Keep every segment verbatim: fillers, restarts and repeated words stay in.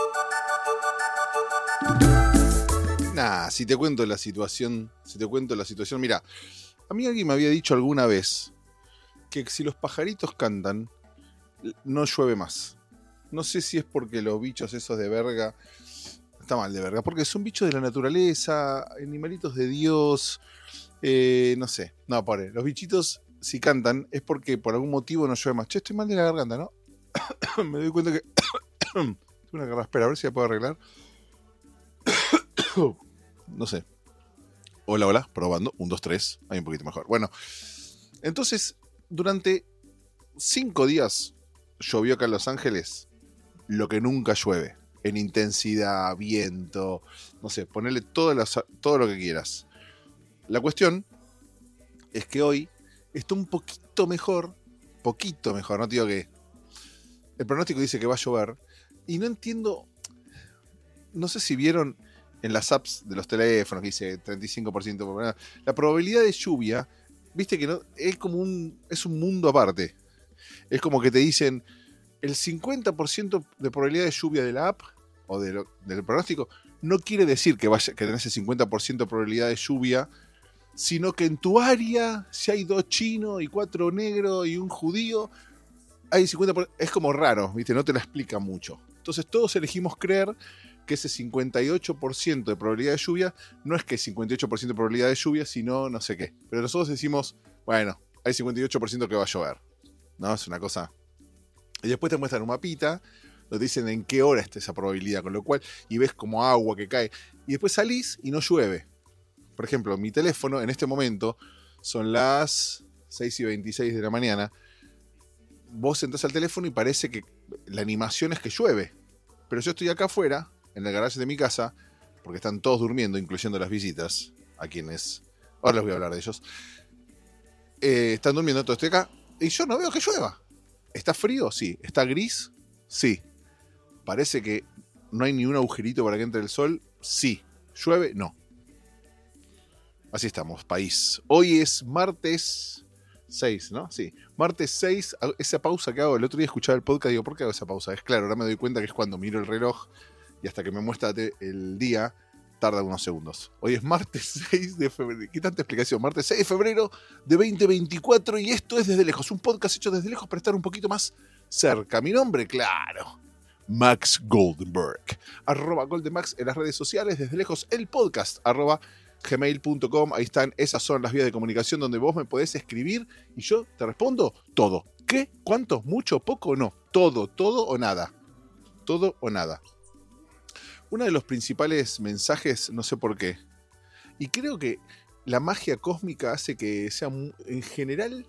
Nah, si te cuento la situación, si te cuento la situación, mira, a mí alguien me había dicho alguna vez que si los pajaritos cantan, no llueve más. No sé si es porque los bichos esos de verga, está mal de verga, porque son bichos de la naturaleza, animalitos de Dios, eh, no sé. No, pare, los bichitos si cantan es porque por algún motivo no llueve más. Che, estoy mal de la garganta, ¿no? Me doy cuenta que tengo una garraspera, a ver si la puedo arreglar. No sé. Hola, hola, probando. Un, dos, tres. Ahí un poquito mejor. Bueno, entonces, durante cinco días llovió acá en Los Ángeles lo que nunca llueve. En intensidad, viento, no sé, ponerle todo, las, todo lo que quieras. La cuestión es que hoy está un poquito mejor, poquito mejor, no te digo que... El pronóstico dice que va a llover y no entiendo, no sé si vieron en las apps de los teléfonos que dice treinta y cinco por ciento, la probabilidad de lluvia, viste que no es como un, es un mundo aparte. Es como que te dicen el cincuenta por ciento de probabilidad de lluvia de la app o de lo, del pronóstico no quiere decir que, vaya, que tenés el cincuenta por ciento de probabilidad de lluvia, sino que en tu área, si hay dos chinos y cuatro negros y un judío, hay cincuenta por ciento, es como raro, ¿viste? No te la explica mucho. Entonces todos elegimos creer que ese cincuenta y ocho por ciento de probabilidad de lluvia no es que es cincuenta y ocho por ciento de probabilidad de lluvia, sino no sé qué. Pero nosotros decimos, bueno, hay cincuenta y ocho por ciento que va a llover. ¿No? Es una cosa. Y después te muestran un mapita, donde dicen en qué hora está esa probabilidad, con lo cual, y ves como agua que cae. Y después salís y no llueve. Por ejemplo, mi teléfono en este momento son las seis y veintiséis de la mañana. Vos entras al teléfono y parece que la animación es que llueve. Pero yo estoy acá afuera, en el garaje de mi casa, porque están todos durmiendo, incluyendo las visitas, a quienes... Ahora les voy a hablar de ellos. Eh, están durmiendo, todo estoy acá, y yo no veo que llueva. ¿Está frío? Sí. ¿Está gris? Sí. ¿Parece que no hay ni un agujerito para que entre el sol? Sí. ¿Llueve? No. Así estamos, país. Hoy es martes seis, ¿no? Sí. Martes seis, esa pausa que hago, el otro día escuchaba el podcast y digo, ¿por qué hago esa pausa? Es claro, ahora me doy cuenta que es cuando miro el reloj y hasta que me muestra el día tarda unos segundos. Hoy es martes seis de febrero. ¿Qué tanta explicación? Martes seis de febrero de veinte veinticuatro y esto es Desde Lejos, un podcast hecho desde lejos para estar un poquito más cerca. Mi nombre, claro, Max Goldenberg. Arroba Goldenmax en las redes sociales, Desde Lejos el podcast, arroba gmail punto com. Ahí están, esas son las vías de comunicación donde vos me podés escribir y yo te respondo todo. ¿Qué? ¿Cuánto? ¿Mucho? ¿Poco? No. Todo, todo o nada. Todo o nada. Uno de los principales mensajes, no sé por qué, y creo que la magia cósmica hace que sea, en general,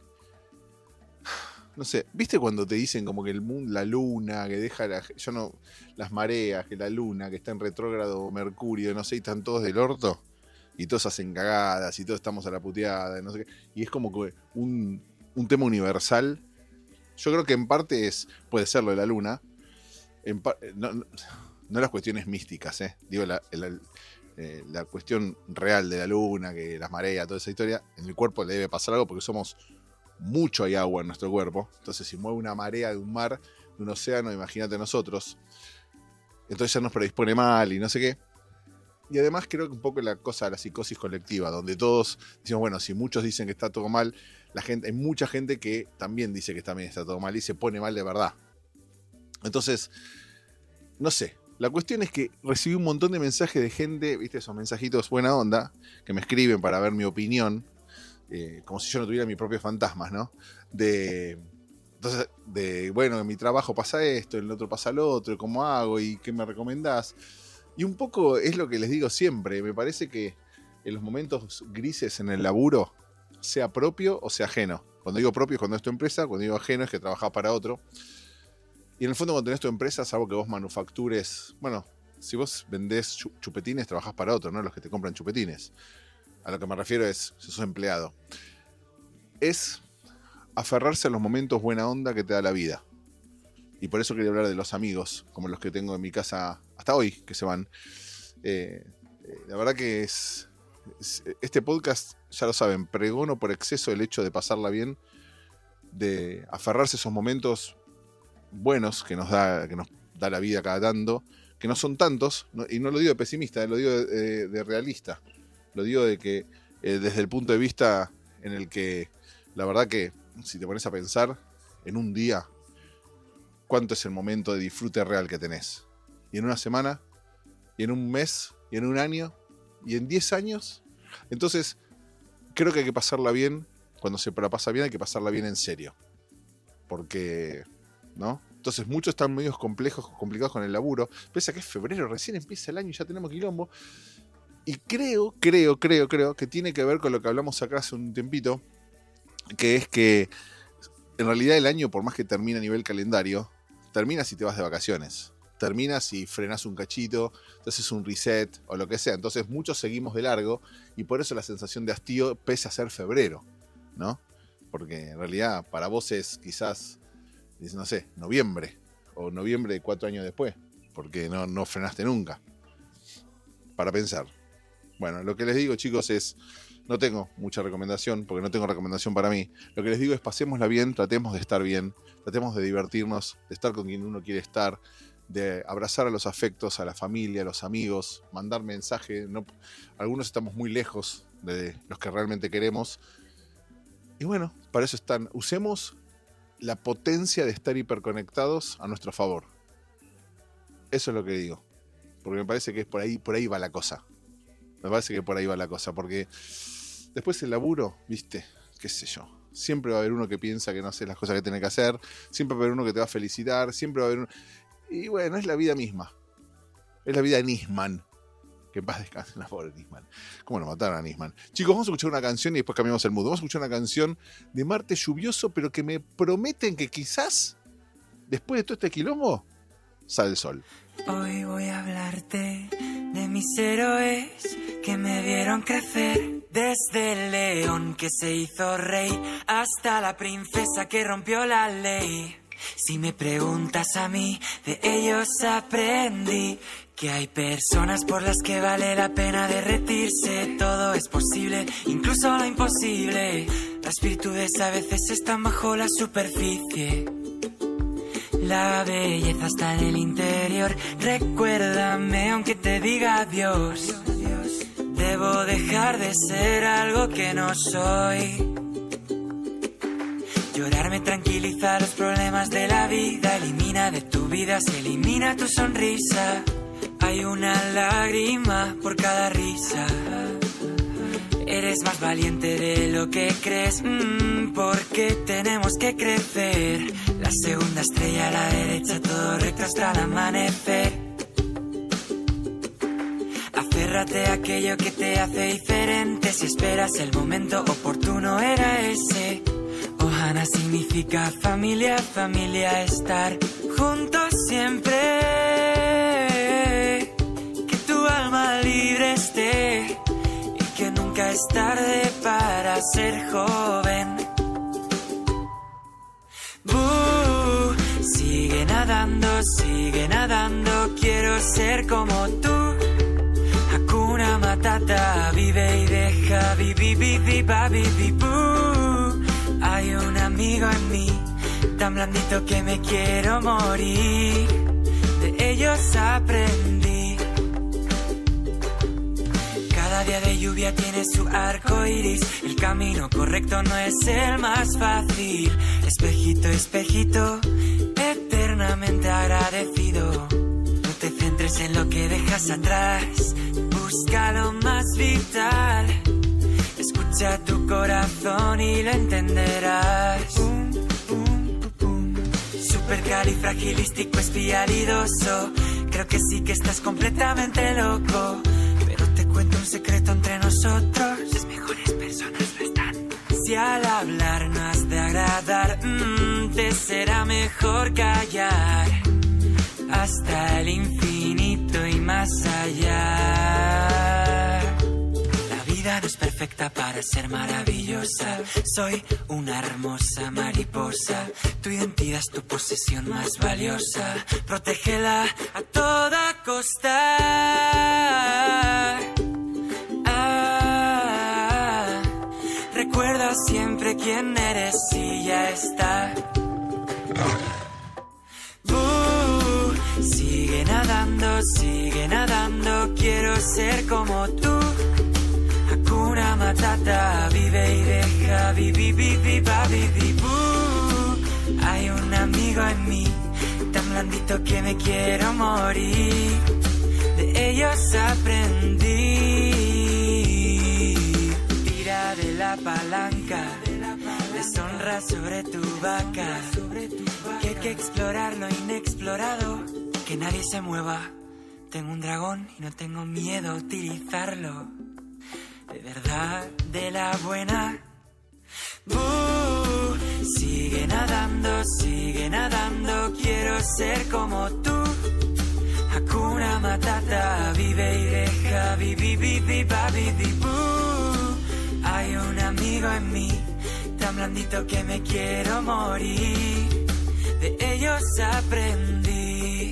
no sé, ¿viste cuando te dicen como que el mundo, la luna, que deja la, yo no, las mareas, que la luna, que está en retrógrado Mercurio, no sé, y están todos del orto, y todos hacen cagadas, y todos estamos a la puteada, no sé qué, y es como que un, un tema universal. Yo creo que en parte es, puede ser lo de la luna, en par, no, no No las cuestiones místicas, ¿eh? Digo, la, la, eh, la cuestión real de la luna, que las mareas, toda esa historia, en el cuerpo le debe pasar algo porque somos mucho, hay agua en nuestro cuerpo. Entonces, si mueve una marea de un mar, de un océano, imagínate nosotros. Entonces ya nos predispone mal y no sé qué. Y además creo que un poco la cosa de la psicosis colectiva, donde todos decimos, bueno, si muchos dicen que está todo mal, la gente, hay mucha gente que también dice que también está todo mal y se pone mal de verdad. Entonces, no sé. La cuestión es que recibí un montón de mensajes de gente, viste, esos mensajitos buena onda, que me escriben para ver mi opinión, eh, como si yo no tuviera mis propios fantasmas, ¿no? De, entonces, de, bueno, en mi trabajo pasa esto, en el otro pasa lo otro, ¿cómo hago? ¿Y qué me recomendás? Y un poco es lo que les digo siempre, me parece que en los momentos grises en el laburo, sea propio o sea ajeno. Cuando digo propio es cuando es tu empresa, cuando digo ajeno es que trabajás para otro. Y en el fondo, cuando tenés tu empresa, salvo que vos manufactures... Bueno, si vos vendés chupetines, trabajás para otro, ¿no? Los que te compran chupetines. A lo que me refiero es, si sos empleado. Es aferrarse a los momentos buena onda que te da la vida. Y por eso quería hablar de los amigos, como los que tengo en mi casa hasta hoy, que se van. Eh, eh, la verdad que es, es... Este podcast, ya lo saben, pregono por exceso el hecho de pasarla bien, de aferrarse a esos momentos buenos que nos da, que nos da la vida cada tanto, que no son tantos, no, y no lo digo de pesimista, lo digo de, de, de realista, lo digo de que eh, desde el punto de vista en el que la verdad que si te pones a pensar en un día cuánto es el momento de disfrute real que tenés, y en una semana, y en un mes, y en un año, y en diez años, entonces creo que hay que pasarla bien. Cuando se la pasa bien hay que pasarla bien en serio, porque ¿no? Entonces muchos están medios complejos, complicados con el laburo, pese a que es febrero, recién empieza el año y ya tenemos quilombo. Y creo, creo, creo, creo que tiene que ver con lo que hablamos acá hace un tiempito, que es que en realidad el año, por más que termine a nivel calendario, termina si te vas de vacaciones, termina si frenás un cachito, te haces un reset o lo que sea. Entonces muchos seguimos de largo y por eso la sensación de hastío pese a ser febrero, ¿no? Porque en realidad para vos es quizás, no sé, noviembre o noviembre de cuatro años después, porque no, no frenaste nunca. Para pensar. Bueno, lo que les digo, chicos, es, no tengo mucha recomendación, porque no tengo recomendación para mí. Lo que les digo es pasémosla bien, tratemos de estar bien, tratemos de divertirnos, de estar con quien uno quiere estar, de abrazar a los afectos, a la familia, a los amigos, mandar mensaje. No, algunos estamos muy lejos de los que realmente queremos. Y bueno, para eso están. Usemos la potencia de estar hiperconectados a nuestro favor. Eso es lo que digo. Porque me parece que es por ahí, por ahí va la cosa. Me parece que por ahí va la cosa. Porque después el laburo, viste, qué sé yo. Siempre va a haber uno que piensa que no haces las cosas que tiene que hacer. Siempre va a haber uno que te va a felicitar. Siempre va a haber uno... Y bueno, es la vida misma. Es la vida de Nisman. Que en paz descanse la pobre Nisman. ¿Cómo lo mataron a Nisman? Chicos, vamos a escuchar una canción y después cambiamos el mood. Vamos a escuchar una canción de martes lluvioso, pero que me prometen que quizás, después de todo este quilombo, sale el sol. Hoy voy a hablarte de mis héroes que me vieron crecer. Desde el león que se hizo rey hasta la princesa que rompió la ley. Si me preguntas a mí, de ellos aprendí que hay personas por las que vale la pena derretirse. Todo es posible, incluso lo imposible. Las virtudes a veces están bajo la superficie. La belleza está en el interior. Recuérdame aunque te diga adiós. Debo dejar de ser algo que no soy. Llorar me tranquiliza los problemas de la vida. Elimina de tu vida, se elimina tu sonrisa. Hay una lágrima por cada risa. Eres más valiente de lo que crees, mm, porque tenemos que crecer. La segunda estrella a la derecha, todo recto hasta el amanecer. Aférrate a aquello que te hace diferente. Si esperas el momento oportuno era ese. Ohana significa familia, familia, estar juntos siempre. Que tu alma libre esté y que nunca es tarde para ser joven. Uh, sigue nadando, sigue nadando, quiero ser como tú. Hakuna Matata, vive y deja, vi, vi, vi, vi, ba, vi, vi, boo. Hay un amigo en mí, tan blandito que me quiero morir. De ellos aprendí. Cada día de lluvia tiene su arco iris. El camino correcto no es el más fácil. Espejito, espejito, eternamente agradecido. No te centres en lo que dejas atrás. Busca lo más vital. Escucha tu corazón y lo entenderás. Pum, pum, pum, pum. Supercalifragilístico espialidoso. Creo que sí que estás completamente loco. Pero te cuento un secreto entre nosotros. Las mejores personas lo están. Si al hablar no has de agradar, mmm, te será mejor callar. Hasta el infinito y más allá. La vida no es perfecta para ser maravillosa. Soy una hermosa mariposa. Tu identidad es tu posesión más valiosa. Protégela a toda costa. Ah, recuerda siempre quién eres y ya está. Uh, sigue nadando. nadando, sigue nadando, quiero ser como tú. Hakuna Matata, vive y deja, vivi, vivi, babi, vivu. Hay un amigo en mí, tan blandito que me quiero morir. De ellos aprendí. Tira de la palanca, deshonra sobre tu vaca. Que hay que explorar lo inexplorado, que nadie se mueva. Tengo un dragón y no tengo miedo a utilizarlo. De verdad, de la buena. Uh, sigue nadando, sigue nadando, quiero ser como tú. Hakuna Matata, vive y deja, vivi, vivi, babi, vivu. Hay un amigo en mí, tan blandito que me quiero morir. De ellos aprendí.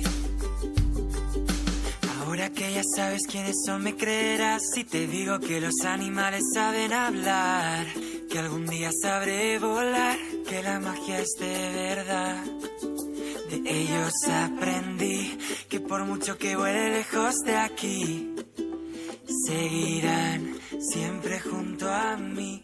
Ahora que ya sabes quiénes son, me creerás si te digo que los animales saben hablar, que algún día sabré volar, que la magia es de verdad. De ellos aprendí que por mucho que vuele lejos de aquí, seguirán siempre junto a mí.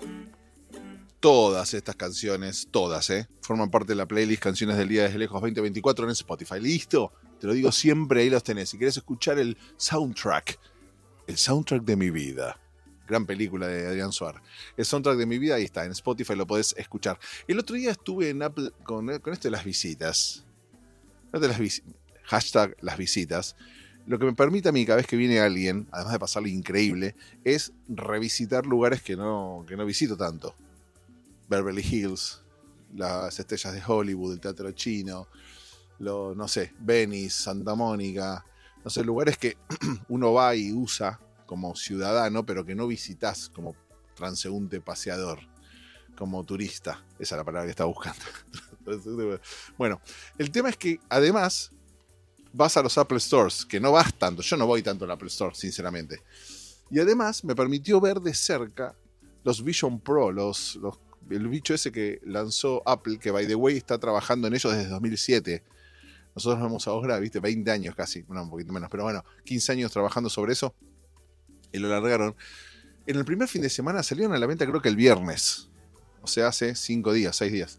Todas estas canciones, todas, ¿eh? forman parte de la playlist Canciones del Día Desde Lejos veinte veinticuatro en Spotify. ¿Listo? Te lo digo siempre, ahí los tenés. Si querés escuchar el soundtrack, el soundtrack de mi vida. Gran película de Adrián Suar. El soundtrack de mi vida, ahí está, en Spotify lo podés escuchar. El otro día estuve en Apple con, con esto de las visitas. De las vis- hashtag las visitas. Lo que me permite a mí, cada vez que viene alguien, además de pasarle increíble, es revisitar lugares que no, que no visito tanto. Beverly Hills, las estrellas de Hollywood, el teatro chino, lo, no sé, Venice, Santa Mónica, no sé, lugares que uno va y usa como ciudadano, pero que no visitas como transeúnte paseador, como turista. Esa es la palabra que estaba buscando. Bueno, el tema es que además vas a los Apple Stores, que no vas tanto, yo no voy tanto al Apple Store, sinceramente. Y además me permitió ver de cerca los Vision Pro, los, los, el bicho ese que lanzó Apple, que by the way está trabajando en ellos desde dos mil siete. Nosotros nos vemos ahora, viste, veinte años casi, bueno, un poquito menos, pero bueno, quince años trabajando sobre eso. Y lo largaron. En el primer fin de semana salieron a la venta creo que el viernes. O sea, hace cinco días, seis días.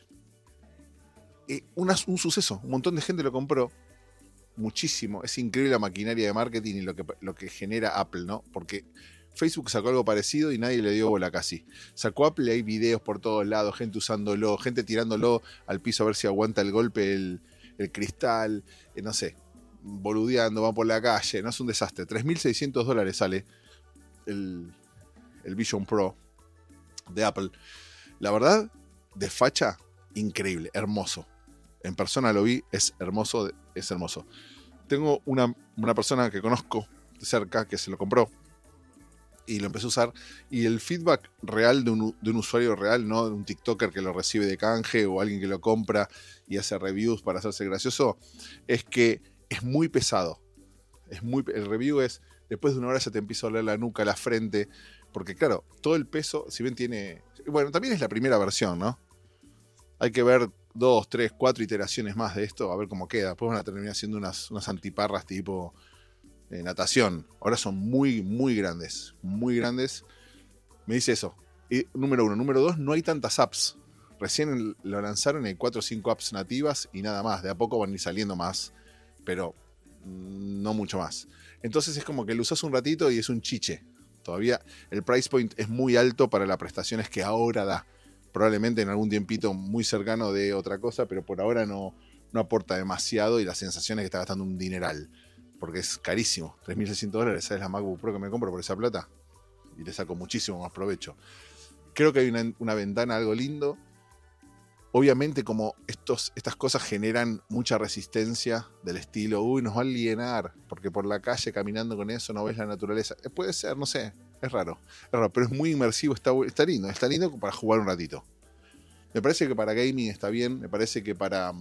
Eh, una, un suceso. Un montón de gente lo compró. Muchísimo. Es increíble la maquinaria de marketing y lo que, lo que genera Apple, ¿no? Porque Facebook sacó algo parecido y nadie le dio bola casi. Sacó Apple y hay videos por todos lados, gente usándolo, gente tirándolo al piso a ver si aguanta el golpe el, el cristal, eh, no sé. Boludeando, van por la calle, no es un desastre. tres mil seiscientos dólares sale el, el Vision Pro de Apple. La verdad, de facha, increíble, hermoso. En persona lo vi, es hermoso, es hermoso. Tengo una, una persona que conozco de cerca que se lo compró y lo empezó a usar. Y el feedback real de un, de un usuario real, no de un TikToker que lo recibe de canje o alguien que lo compra y hace reviews para hacerse gracioso, es que es muy pesado. Es muy, el review es, después de una hora se te empieza a doler la nuca, la frente, porque claro, todo el peso, si bien tiene... Bueno, también es la primera versión, ¿no? Hay que ver dos, tres, cuatro iteraciones más de esto, a ver cómo queda. Después van a terminar haciendo unas, unas antiparras tipo eh, natación. Ahora son muy, muy grandes. Muy grandes. Me dice eso. Y, número uno. Número dos, no hay tantas apps. Recién lo lanzaron en cuatro o cinco apps nativas y nada más. De a poco van a ir saliendo más, pero no mucho más. Entonces es como que lo usas un ratito y es un chiche. Todavía el price point es muy alto para las prestaciones que ahora da. Probablemente en algún tiempito muy cercano de otra cosa, pero por ahora no, no aporta demasiado y la sensación es que está gastando un dineral. Porque es carísimo. tres mil seiscientos dólares, ¿sabes la MacBook Pro que me compro por esa plata? Y le saco muchísimo más provecho. Creo que hay una, una ventana, algo lindo. Obviamente como estos, estas cosas generan mucha resistencia del estilo, uy, nos va a alienar, porque por la calle caminando con eso no ves la naturaleza. Eh, puede ser, no sé, es raro, es raro, pero es muy inmersivo, está, está lindo, está lindo para jugar un ratito. Me parece que para gaming está bien, me parece que para,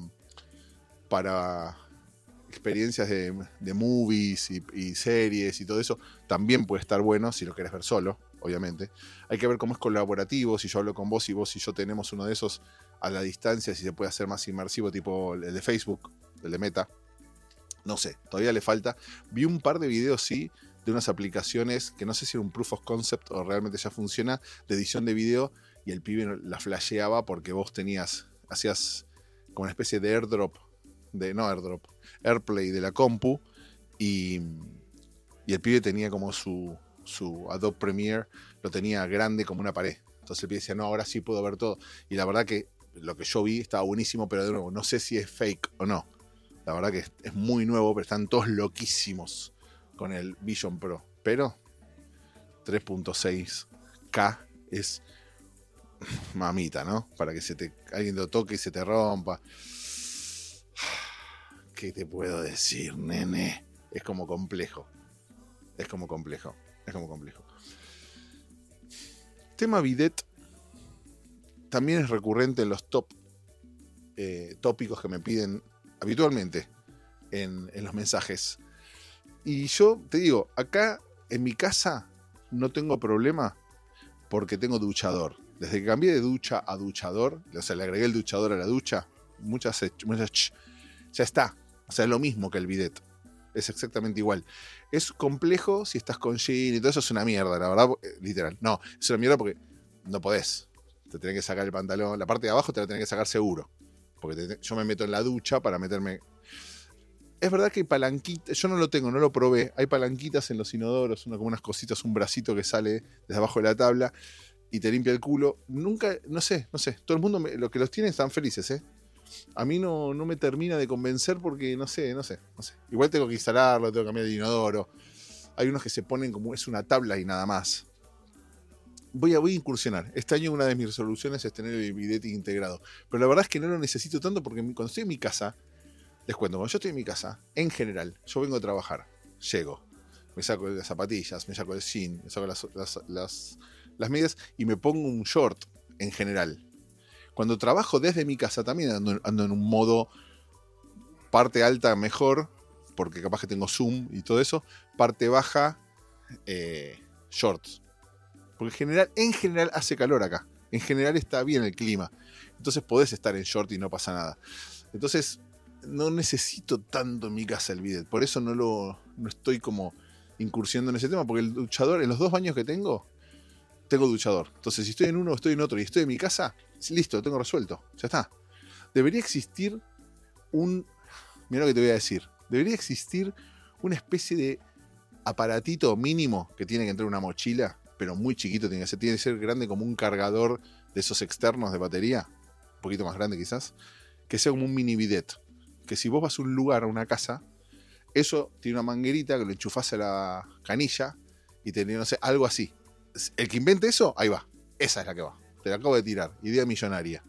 para experiencias de, de movies y, y series y todo eso, también puede estar bueno si lo querés ver solo, obviamente. Hay que ver cómo es colaborativo, si yo hablo con vos y vos y yo tenemos uno de esos a la distancia, si se puede hacer más inmersivo, tipo el de Facebook, el de Meta. No sé, todavía le falta. Vi un par de videos, sí, de unas aplicaciones que no sé si era un proof of concept o realmente ya funciona, de edición de video, y el pibe la flasheaba porque vos tenías, hacías como una especie de airdrop, de no airdrop, AirPlay de la compu, y, y el pibe tenía como su, su Adobe Premiere, lo tenía grande como una pared. Entonces el pibe decía, no, ahora sí puedo ver todo. Y la verdad que lo que yo vi estaba buenísimo, pero de nuevo, no sé si es fake o no. La verdad que es, es muy nuevo, pero están todos loquísimos con el Vision Pro. Pero tres punto seis K es mamita, ¿no? Para que se te, alguien lo toque y se te rompa. ¿Qué te puedo decir, nene? Es como complejo. Es como complejo. Es como complejo. Tema bidet también es recurrente en los top eh, tópicos que me piden habitualmente en, en los mensajes. Y yo te digo, acá en mi casa no tengo problema porque tengo duchador. Desde que cambié de ducha a duchador, o sea, le agregué el duchador a la ducha, muchas, muchas ch, ya está. O sea, es lo mismo que el bidet. Es exactamente igual. Es complejo si estás con jean y todo eso, es una mierda, la verdad, literal. No, es una mierda porque no podés. Te tenés que sacar el pantalón. La parte de abajo te la tenés que sacar seguro. Porque te, yo me meto en la ducha para meterme. Es verdad que hay palanquitas. Yo no lo tengo, no lo probé. Hay palanquitas en los inodoros, una, como unas cositas, un bracito que sale desde abajo de la tabla y te limpia el culo. Nunca, no sé, no sé. Todo el mundo, me, los que los tienen están felices, ¿eh? A mí no, no me termina de convencer porque no sé, no sé, no sé. Igual tengo que instalarlo, tengo que cambiar de inodoro. Hay unos que se ponen como es una tabla y nada más. Voy a, voy a incursionar. Este año una de mis resoluciones es tener el bidet integrado. Pero la verdad es que no lo necesito tanto porque cuando estoy en mi casa, les cuento, cuando yo estoy en mi casa, en general, yo vengo a trabajar, llego, me saco las zapatillas, me saco el jean, me saco las, las, las, las medias y me pongo un short en general. Cuando trabajo desde mi casa también ando, ando en un modo parte alta mejor, porque capaz que tengo Zoom y todo eso, parte baja, eh, shorts. Porque en general, en general hace calor acá. En general está bien el clima. Entonces podés estar en short y no pasa nada. Entonces no necesito tanto en mi casa el bidet. Por eso no lo no estoy como incursionando en ese tema. Porque el duchador, en los dos baños que tengo, tengo duchador. Entonces si estoy en uno o estoy en otro y estoy en mi casa, listo, lo tengo resuelto. Ya está. Debería existir un... Mira lo que te voy a decir. Debería existir una especie de aparatito mínimo que tiene que entrar en una mochila, pero muy chiquito tiene que ser, tiene que ser grande como un cargador de esos externos de batería, un poquito más grande quizás, que sea como un mini bidet, que si vos vas a un lugar, a una casa, eso tiene una manguerita que lo enchufás a la canilla y tenés, no sé, algo así. El que invente eso, ahí va, esa es la que va, te la acabo de tirar, idea millonaria.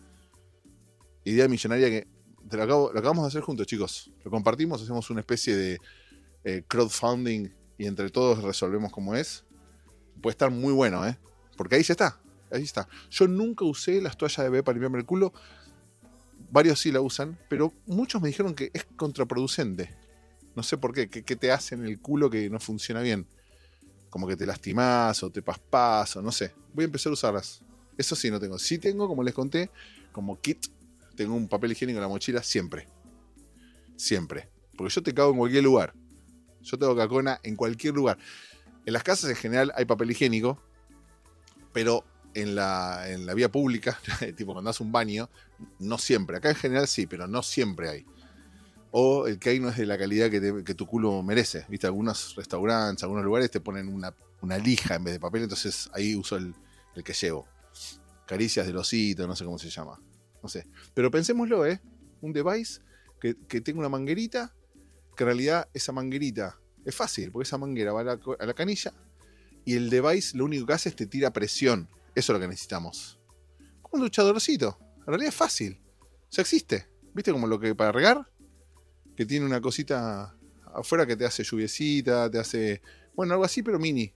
Idea millonaria que te la acabo, lo acabamos de hacer juntos, chicos, lo compartimos, hacemos una especie de eh, crowdfunding y entre todos resolvemos cómo es. Puede estar muy bueno, ¿eh? Porque ahí ya está. Ahí está. Yo nunca usé las toallas de bebé para limpiarme el culo. Varios sí la usan, pero muchos me dijeron que es contraproducente. No sé por qué. ¿Qué, qué te hace en el culo que no funciona bien? Como que te lastimás o te paspás o no sé. Voy a empezar a usarlas. Eso sí no tengo. Sí tengo, como les conté, como kit. Tengo un papel higiénico en la mochila siempre. Siempre. Porque yo te cago en cualquier lugar. Yo tengo cacona en cualquier lugar. En las casas en general hay papel higiénico, pero en la, en la vía pública, tipo cuando das un baño, no siempre. Acá en general sí, pero no siempre hay. O el que hay no es de la calidad que, te, que tu culo merece. Viste, algunos restaurantes, algunos lugares te ponen una, una lija en vez de papel, entonces ahí uso el, el que llevo. Caricias del osito, no sé cómo se llama. No sé. Pero pensémoslo, ¿eh? Un device que, que tenga una manguerita, que en realidad esa manguerita... Es fácil, porque esa manguera va a la, a la canilla y el device lo único que hace es te tira presión. Eso es lo que necesitamos. Como un duchadorcito. En realidad es fácil. O sea, existe. ¿Viste como lo que para regar? Que tiene una cosita afuera que te hace lluviecita, te hace... Bueno, algo así, pero mini.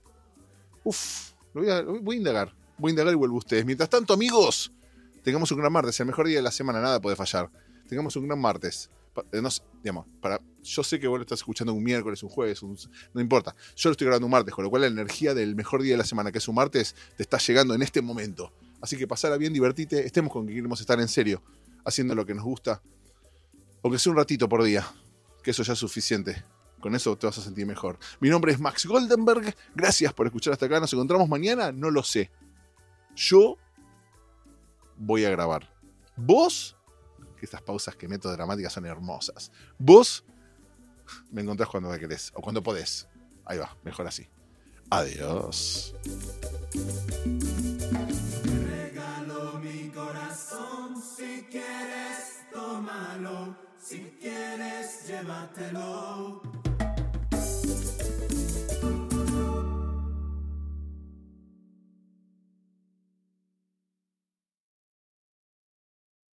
Uf, lo voy a, lo voy a indagar. Voy a indagar y vuelvo a ustedes. Mientras tanto, amigos, tengamos un gran martes. El mejor día de la semana, nada puede fallar. Tengamos un gran martes. No sé, digamos, para, yo sé que vos lo estás escuchando un miércoles, un jueves, un, no importa. Yo lo estoy grabando un martes, con lo cual la energía del mejor día de la semana, que es un martes, te está llegando en este momento. Así que pasala bien, divertite, estemos con que queremos estar en serio, haciendo lo que nos gusta, o que sea un ratito por día. que eso ya es suficiente. Con eso te vas a sentir mejor. Mi nombre es Max Goldenberg. Gracias por escuchar hasta acá. ¿Nos encontramos mañana? No lo sé. Yo voy a grabar. Vos, que estas pausas que meto dramáticas son hermosas. Vos me encontrás cuando me querés o cuando podés. Ahí va, mejor así. Adiós. Te regalo mi corazón, si quieres tómalo, si quieres llévatelo.